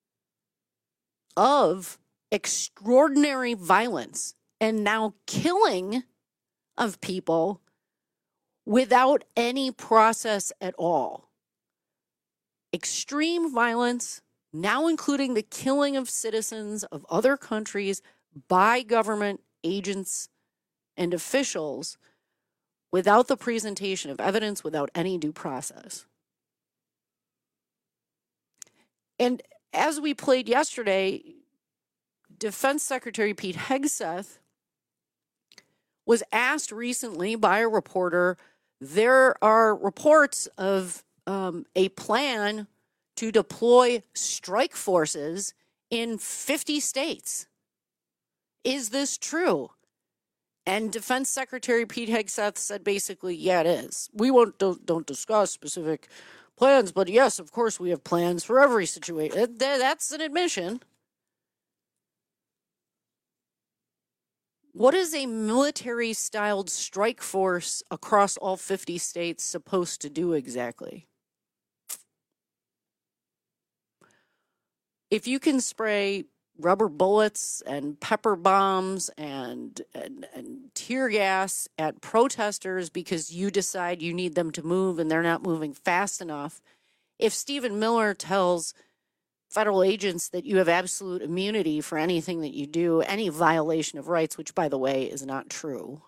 of extraordinary violence and now killing of people without any process at all. Extreme violence, now including the killing of citizens of other countries by government agents and officials without the presentation of evidence, without any due process. And as we played yesterday, Defense Secretary Pete Hegseth was asked recently by a reporter, there are reports of um, a plan to deploy strike forces in fifty states. Is this true? And Defense Secretary Pete Hegseth said basically, yeah, it is. We won't don't, don't discuss specific plans, but yes, of course we have plans for every situation. That's an admission. What is a military-styled strike force across all fifty states supposed to do exactly? If you can spray rubber bullets and pepper bombs and, and, and tear gas at protesters because you decide you need them to move and they're not moving fast enough, if Stephen Miller tells federal agents that you have absolute immunity for anything that you do, any violation of rights, which, by the way, is not true,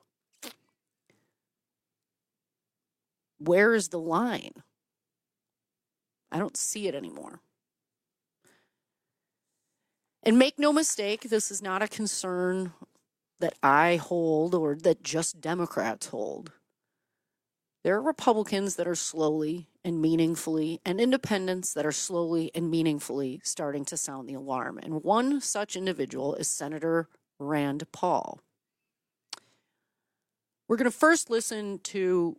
where is the line? I don't see it anymore. And make no mistake, this is not a concern that I hold or that just Democrats hold. There are Republicans that are slowly and meaningfully, and independents that are slowly and meaningfully starting to sound the alarm. And one such individual is Senator Rand Paul. We're going to first listen to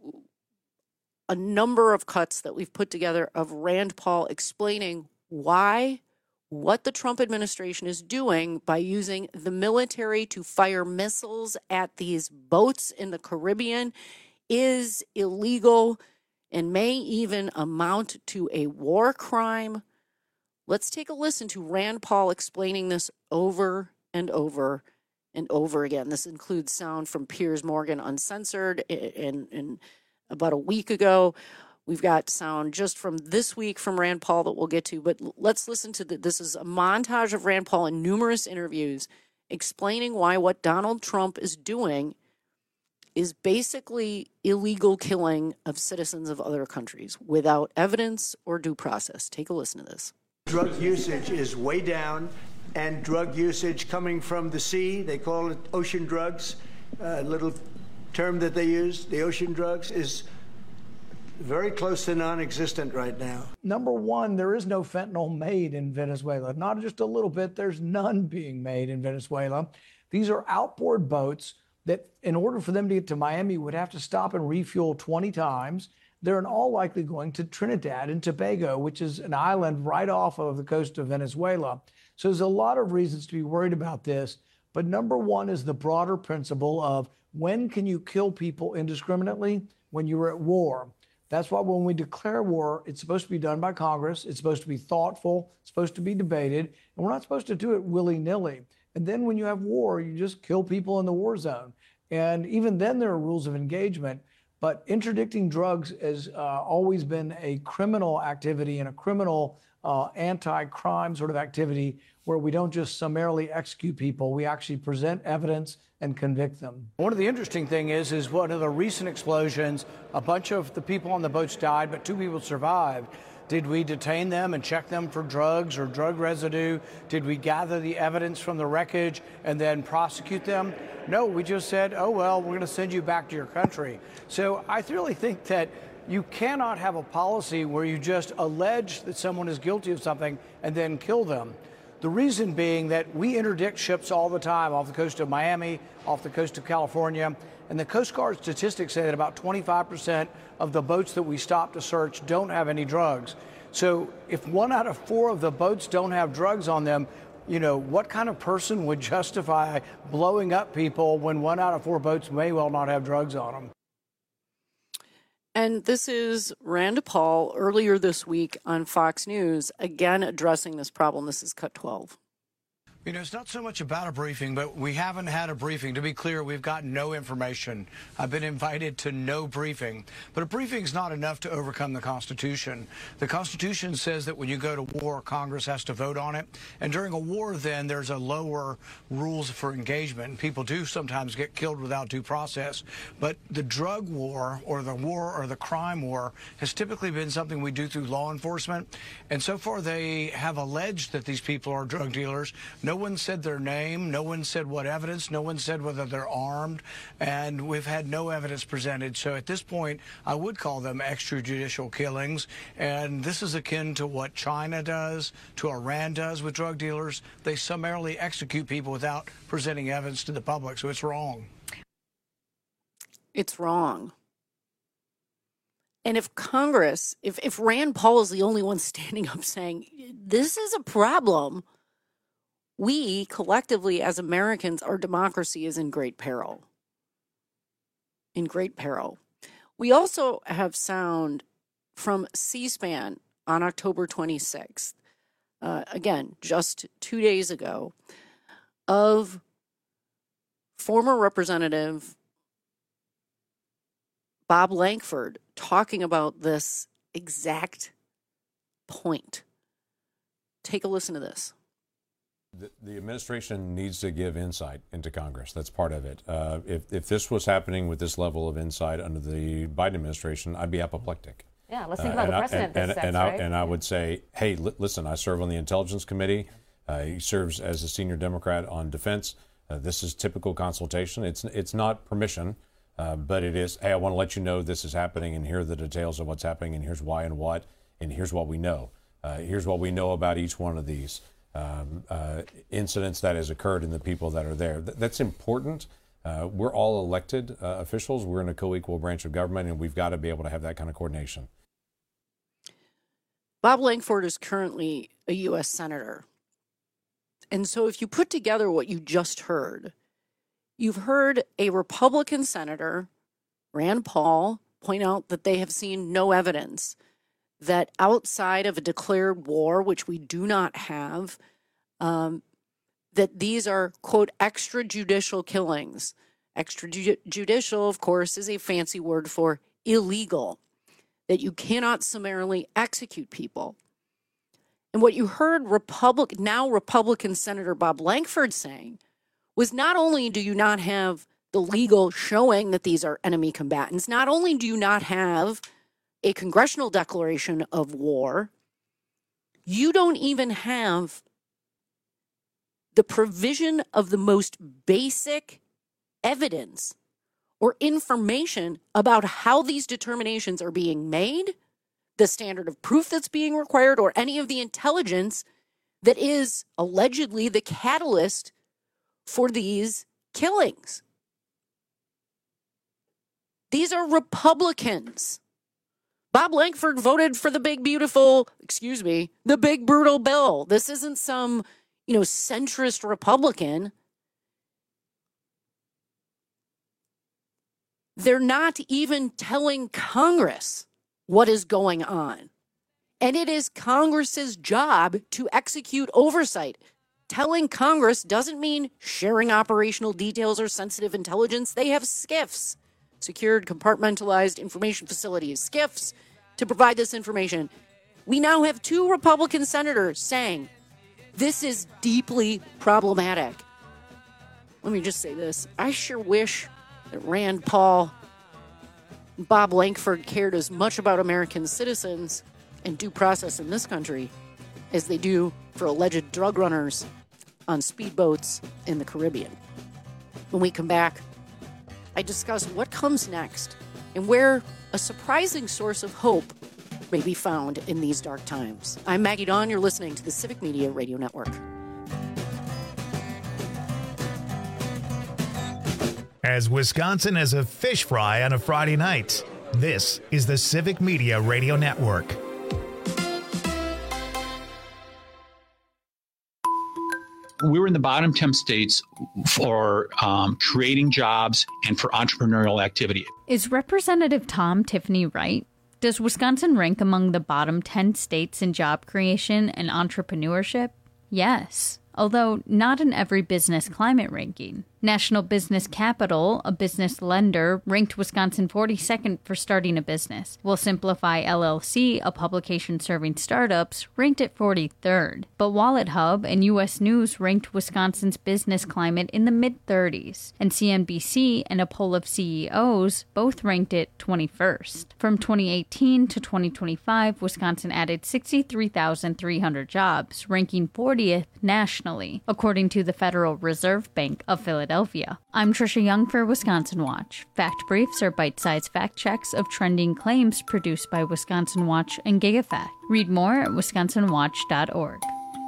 a number of cuts that we've put together of Rand Paul explaining why what the Trump administration is doing by using the military to fire missiles at these boats in the Caribbean is illegal and may even amount to a war crime. Let's take a listen to Rand Paul explaining this over and over and over again. This includes sound from Piers Morgan Uncensored in, in about a week ago. We've got sound just from this week from Rand Paul that we'll get to, but let's listen to the, this is a montage of Rand Paul in numerous interviews explaining why what Donald Trump is doing is basically illegal killing of citizens of other countries without evidence or due process. Take a listen to this. Drug usage is way down, and drug usage coming from the sea, they call it ocean drugs, a little term that they use, the ocean drugs, is very close to non-existent right now. Number one, there is no fentanyl made in Venezuela. Not just a little bit, there's none being made in Venezuela. These are outboard boats that, in order for them to get to Miami, would have to stop and refuel twenty times. They're in all likely going to Trinidad and Tobago, which is an island right off of the coast of Venezuela. So there's a lot of reasons to be worried about this. But number one is the broader principle of when can you kill people indiscriminately? When you're at war. That's why when we declare war, it's supposed to be done by Congress. It's supposed to be thoughtful. It's supposed to be debated. And we're not supposed to do it willy-nilly. And then when you have war, you just kill people in the war zone. And even then there are rules of engagement. But interdicting drugs has uh, always been a criminal activity and a criminal uh, anti-crime sort of activity where we don't just summarily execute people. We actually present evidence and convict them. One of the interesting things is, is one of the recent explosions, a bunch of the people on the boats died, but two people survived. Did we detain them and check them for drugs or drug residue? Did we gather the evidence from the wreckage and then prosecute them? No, we just said, oh, well, we're going to send you back to your country. So I really think that you cannot have a policy where you just allege that someone is guilty of something and then kill them. The reason being that we interdict ships all the time off the coast of Miami, off the coast of California, and the Coast Guard statistics say that about twenty-five percent of the boats that we stop to search don't have any drugs. So if one out of four of the boats don't have drugs on them, you know, what kind of person would justify blowing up people when one out of four boats may well not have drugs on them? And this is Rand Paul earlier this week on Fox News, again addressing this problem. This is Cut twelve. You know, it's not so much about a briefing, but we haven't had a briefing. To be clear, we've got no information. I've been invited to no briefing. But a briefing is not enough to overcome the Constitution. The Constitution says that when you go to war, Congress has to vote on it. And during a war, then, there's a lower rules for engagement. People do sometimes get killed without due process. But the drug war or the war or the crime war has typically been something we do through law enforcement. And so far, they have alleged that these people are drug dealers. No one said their name. No one said what evidence. No one said whether they're armed. And we've had no evidence presented. So at this point, I would call them extrajudicial killings. And this is akin to what China does, to Iran does with drug dealers. They summarily execute people without presenting evidence to the public. So it's wrong. It's wrong. And if Congress, if, if Rand Paul is the only one standing up saying, this is a problem, we collectively as Americans, our democracy is in great peril. In great peril. We also have sound from C-SPAN on October twenty-sixth, uh, again, just two days ago, of former Representative Bob Lankford talking about this exact point. Take a listen to this. The, the administration needs to give insight into Congress. That's part of it. Uh, if, if this was happening with this level of insight under the Biden administration, I'd be apoplectic. Yeah, let's think uh, about the precedent I, and, this and, sets, and, I, right? and I would say, hey, li- listen, I serve on the Intelligence Committee. Uh, he serves as a senior Democrat on defense. Uh, this is typical consultation. It's, it's not permission, uh, but it is, hey, I want to let you know this is happening, and here are the details of what's happening, and here's why and what, and here's what we know. Uh, here's what we know about each one of these. Um, uh, incidents that has occurred in the people that are there. Th- that's important. Uh, we're all elected uh, officials. We're in a co-equal branch of government, and we've got to be able to have that kind of coordination. Bob Lankford is currently a U S Senator. And so if you put together what you just heard, you've heard a Republican Senator, Rand Paul, point out that they have seen no evidence that outside of a declared war, which we do not have, um, that these are, quote, extrajudicial killings. Extrajudicial, of course, is a fancy word for illegal, that you cannot summarily execute people. And what you heard Republic, now Republican Senator Bob Lankford saying was not only do you not have the legal showing that these are enemy combatants, not only do you not have a congressional declaration of war, you don't even have the provision of the most basic evidence or information about how these determinations are being made, the standard of proof that's being required, or any of the intelligence that is allegedly the catalyst for these killings. These are Republicans. Bob Lankford voted for the big, beautiful, excuse me, the big, brutal bill. This isn't some, you know, centrist Republican. They're not even telling Congress what is going on. And it is Congress's job to execute oversight. Telling Congress doesn't mean sharing operational details or sensitive intelligence. They have SCIFs. Secured compartmentalized information facilities, SCIFs, to provide this information. We now have two Republican senators saying this is deeply problematic. Let me just say this. I sure wish that Rand Paul and Bob Lankford cared as much about American citizens and due process in this country as they do for alleged drug runners on speedboats in the Caribbean. When we come back, I discuss what comes next and where a surprising source of hope may be found in these dark times. I'm Maggie Dawn. You're listening to the Civic Media Radio Network. As Wisconsin as a fish fry on a Friday night, this is the Civic Media Radio Network. We were in the bottom ten states for um, creating jobs and for entrepreneurial activity. Is Representative Tom Tiffany right? Does Wisconsin rank among the bottom ten states in job creation and entrepreneurship? Yes, although not in every business climate ranking. National Business Capital, a business lender, ranked Wisconsin forty-second for starting a business, while Simplify L L C, a publication serving startups, ranked it forty-third. But Wallet Hub and U S News ranked Wisconsin's business climate in the mid-thirties, and C N B C and a poll of C E Os both ranked it twenty-first. From twenty eighteen to twenty twenty-five, Wisconsin added sixty-three thousand three hundred jobs, ranking fortieth nationally, according to the Federal Reserve Bank of Philadelphia. Philadelphia. I'm Trisha Young for Wisconsin Watch. Fact Briefs are bite-sized fact checks of trending claims produced by Wisconsin Watch and GigaFact. Read more at wisconsin watch dot org.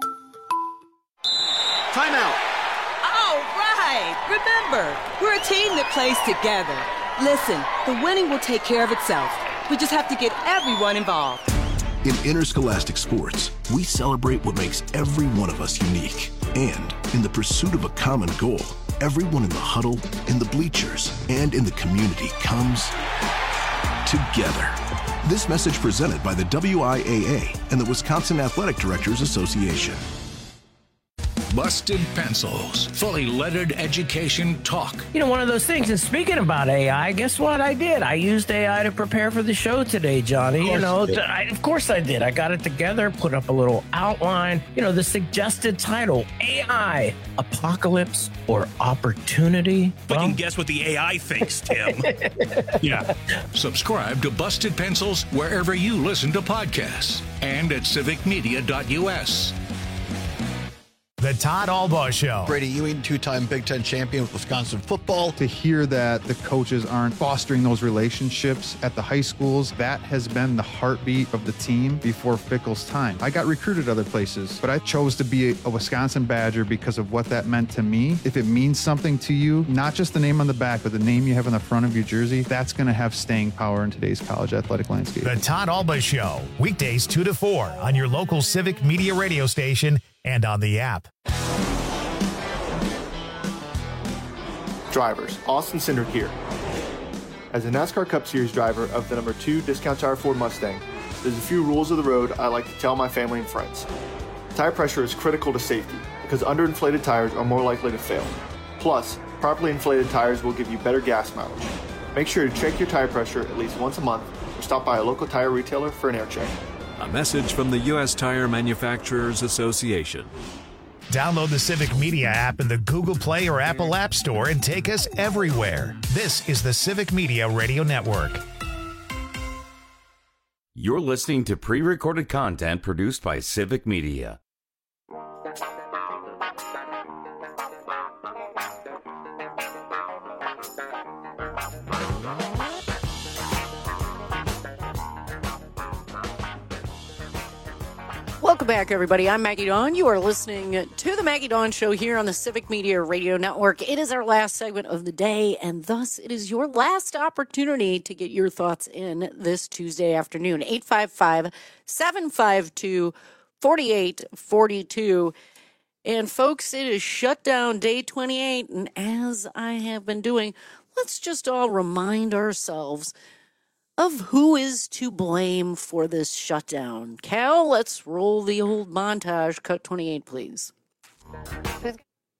Timeout. All right. Remember, we're a team that plays together. Listen, the winning will take care of itself. We just have to get everyone involved. In interscholastic sports, we celebrate what makes every one of us unique. And in the pursuit of a common goal, everyone in the huddle, in the bleachers, and in the community comes together. This message presented by the W I A A and the Wisconsin Athletic Directors Association. Busted Pencils, fully lettered education talk. You know, one of those things, and speaking about A I, guess what I did? I used A I to prepare for the show today, Johnny. You know, you I, of course I did. I got it together, put up a little outline. You know, the suggested title, A I, Apocalypse or Opportunity. But well, you can guess what the A I thinks, Tim. Yeah. Subscribe to Busted Pencils wherever you listen to podcasts and at civic media dot U S. The Todd Albaugh Show. Brady Ewing, two-time Big Ten champion with Wisconsin football. To hear that the coaches aren't fostering those relationships at the high schools, that has been the heartbeat of the team before Fickell's time. I got recruited other places, but I chose to be a, a Wisconsin Badger because of what that meant to me. If it means something to you, not just the name on the back, but the name you have on the front of your jersey, that's going to have staying power in today's college athletic landscape. The Todd Albaugh Show, weekdays two to four on your local Civic Media radio station and on the app. Drivers, Austin Cindric here. As a NASCAR Cup Series driver of the number two Discount Tire Ford Mustang, there's a few rules of the road I like to tell my family and friends. Tire pressure is critical to safety because underinflated tires are more likely to fail. Plus, properly inflated tires will give you better gas mileage. Make sure to check your tire pressure at least once a month or stop by a local tire retailer for an air check. A message from the U S Tire Manufacturers Association. Download the Civic Media app in the Google Play or Apple App Store and take us everywhere. This is the Civic Media Radio Network. You're listening to pre-recorded content produced by Civic Media. Welcome back, everybody. I'm Maggie Dawn. You are listening to the Maggie Dawn Show here on the Civic Media Radio Network. It is our last segment of the day, and thus it is your last opportunity to get your thoughts in this Tuesday afternoon. eight five five, seven five two, four eight four two. And folks, it is shutdown day twenty-eight, and as I have been doing, let's just all remind ourselves of who is to blame for this shutdown. Cal, let's roll the old montage. Cut twenty-eight, please. Who's,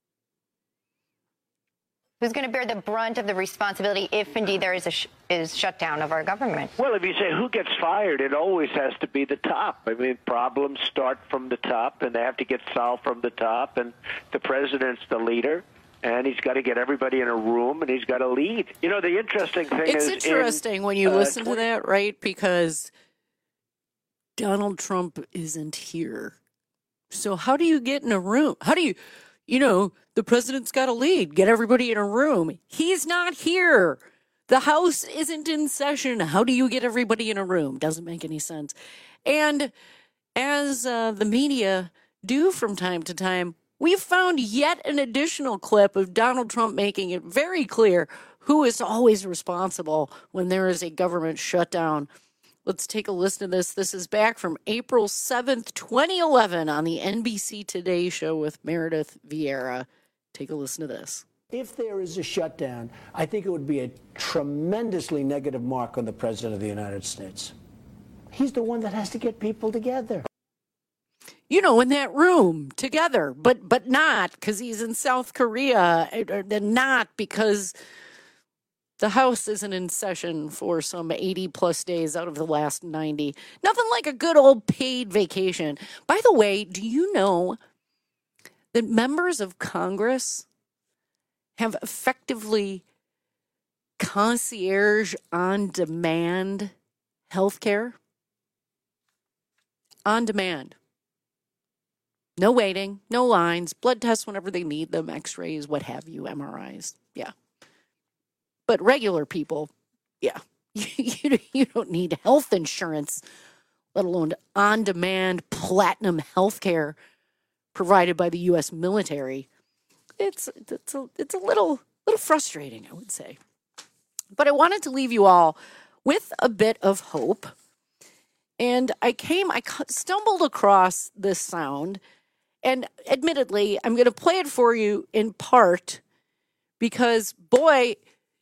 who's going to bear the brunt of the responsibility if indeed there is a sh- is shutdown of our government? Well, if you say who gets fired, it always has to be the top. I mean, problems start from the top, and they have to get solved from the top, and the president's the leader. And he's got to get everybody in a room, and he's got to lead. You know, the interesting thing it's is... It's interesting in, when you uh, listen twenty to that, right? Because Donald Trump isn't here. So how do you get in a room? How do you, you know, the president's got to lead, get everybody in a room. He's not here. The House isn't in session. How do you get everybody in a room? Doesn't make any sense. And as uh, the media do from time to time, we've found yet an additional clip of Donald Trump making it very clear who is always responsible when there is a government shutdown. Let's take a listen to this. This is back from April seventh, twenty eleven on the N B C Today show with Meredith Vieira. Take a listen to this. If there is a shutdown, I think it would be a tremendously negative mark on the President of the United States. He's the one that has to get people together. You know, in that room together, but but not because he's in South Korea, and not because the House isn't in session for some eighty plus days out of the last ninety. Nothing like a good old paid vacation. By the way, do you know that members of Congress have effectively concierge on demand health care? On demand. No waiting, no lines, blood tests whenever they need them, x-rays, what have you, M R Is. Yeah. But regular people, yeah, you, you don't need health insurance, let alone on-demand platinum health care provided by the U S military. It's it's a, it's a little little frustrating, I would say. But I wanted to leave you all with a bit of hope. And I came, I stumbled across this sound. And admittedly, I'm going to play it for you in part because, boy,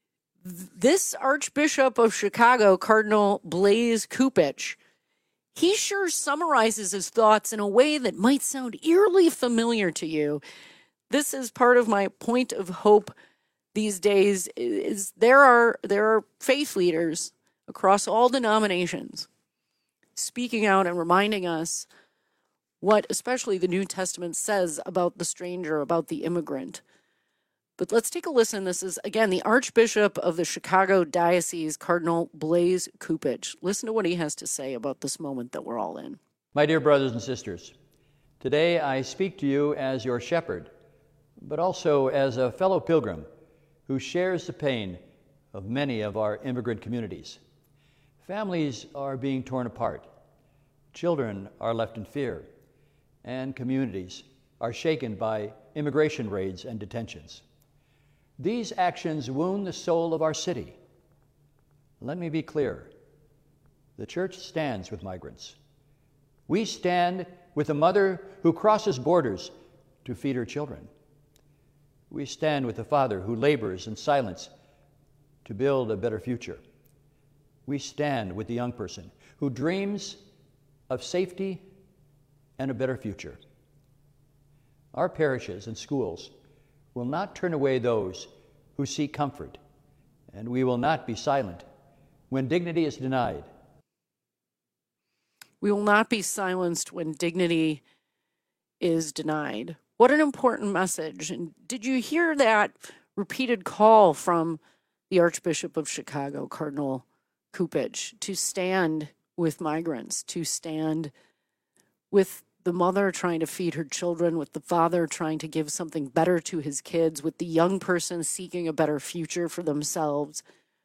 this Archbishop of Chicago, Cardinal Blaise Cupich, he sure summarizes his thoughts in a way that might sound eerily familiar to you. This is part of my point of hope these days, is there are there are faith leaders across all denominations speaking out and reminding us what especially the New Testament says about the stranger, about the immigrant. But let's take a listen. This is, again, the Archbishop of the Chicago Diocese, Cardinal Blaise Cupich. Listen to what he has to say about this moment that we're all in. My dear brothers and sisters, today I speak to you as your shepherd, but also as a fellow pilgrim who shares the pain of many of our immigrant communities. Families are being torn apart. Children are left in fear. And communities are shaken by immigration raids and detentions. These actions wound the soul of our city. Let me be clear. The church stands with migrants. We stand with a mother who crosses borders to feed her children. We stand with a father who labors in silence to build a better future. We stand with the young person who dreams of safety and a better future. Our parishes and schools will not turn away those who seek comfort, and we will not be silent when dignity is denied. We will not be silenced when dignity is denied. What an important message. And did you hear that repeated call from the Archbishop of Chicago, Cardinal Cupich, to stand with migrants, to stand with the mother trying to feed her children, with the father trying to give something better to his kids, with the young person seeking a better future for themselves.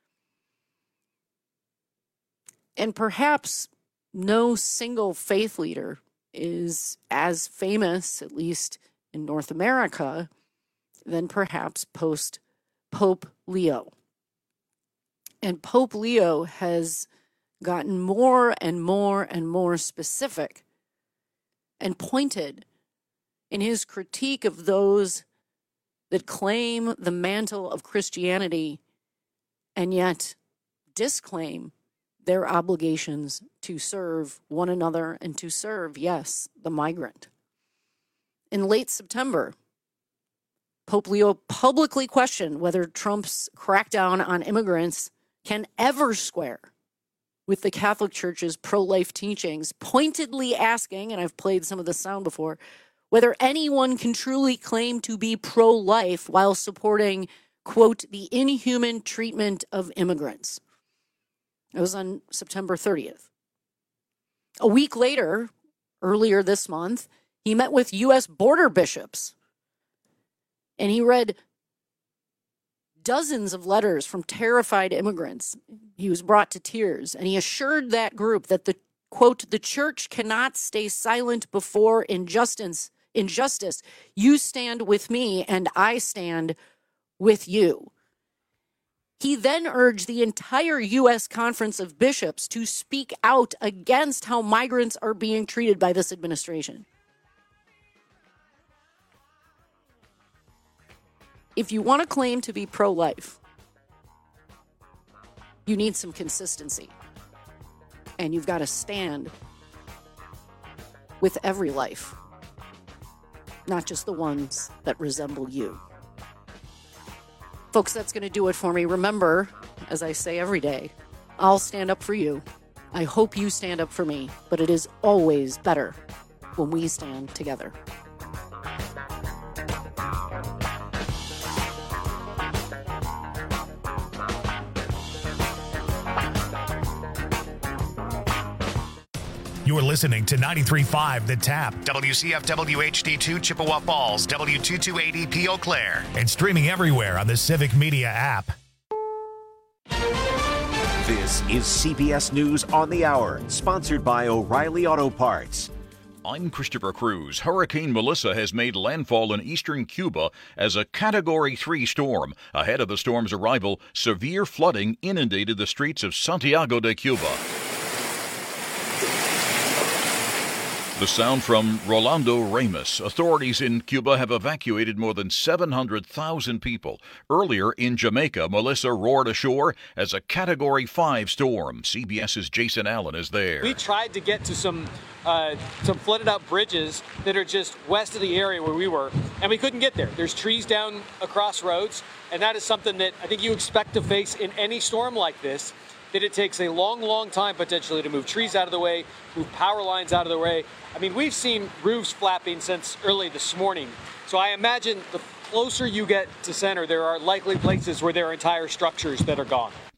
And perhaps no single faith leader is as famous, at least in North America, than perhaps post Pope Leo. And Pope Leo has gotten more and more and more specific and pointed in his critique of those that claim the mantle of Christianity and yet disclaim their obligations to serve one another and to serve, yes, the migrant. In late September, Pope Leo publicly questioned whether Trump's crackdown on immigrants can ever square with the Catholic Church's pro-life teachings, pointedly asking, and I've played some of the sound before, whether anyone can truly claim to be pro-life while supporting, quote, the inhuman treatment of immigrants. It was on September thirtieth. A week later, earlier this month, he met with U S border bishops, and he read dozens of letters from terrified immigrants. He was brought to tears, and he assured that group that the, quote, the church cannot stay silent before injustice. Injustice. You stand with me, and I stand with you. He then urged the entire U S Conference of Bishops to speak out against how migrants are being treated by this administration. If you want to claim to be pro-life, you need some consistency. And you've got to stand with every life, not just the ones that resemble you. Folks, that's going to do it for me. Remember, as I say every day, I'll stand up for you. I hope you stand up for me, but it is always better when we stand together. You're listening to ninety-three point five The Tap, W C F W H D two Chippewa Falls, W two twenty-eight E P Eau Claire, and streaming everywhere on the Civic Media app. This is C B S News on the Hour, sponsored by O'Reilly Auto Parts. I'm Christopher Cruz. Hurricane Melissa has made landfall in eastern Cuba as a Category three storm. Ahead of the storm's arrival, severe flooding inundated the streets of Santiago de Cuba. The sound from Rolando Ramos. Authorities in Cuba have evacuated more than seven hundred thousand people. Earlier in Jamaica, Melissa roared ashore as a Category five storm. CBS's Jason Allen is there. We tried to get to some uh, some flooded out bridges that are just west of the area where we were, and we couldn't get there. There's trees down across roads, and that is something that I think you expect to face in any storm like this. That it takes a long, long time potentially to move trees out of the way, move power lines out of the way. I mean, we've seen roofs flapping since early this morning. So I imagine the closer you get to center, there are likely places where there are entire structures that are gone.